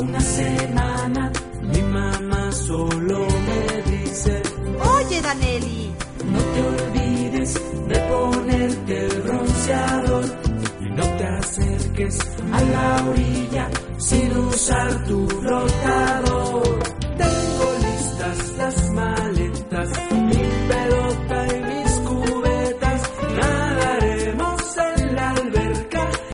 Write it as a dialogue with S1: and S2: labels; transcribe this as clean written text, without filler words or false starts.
S1: una semana mi mamá solo me dice:
S2: Oye, Danelli,
S1: no te olvides de ponerte el bronceador y no te acerques a la orilla sin usar tu flotador.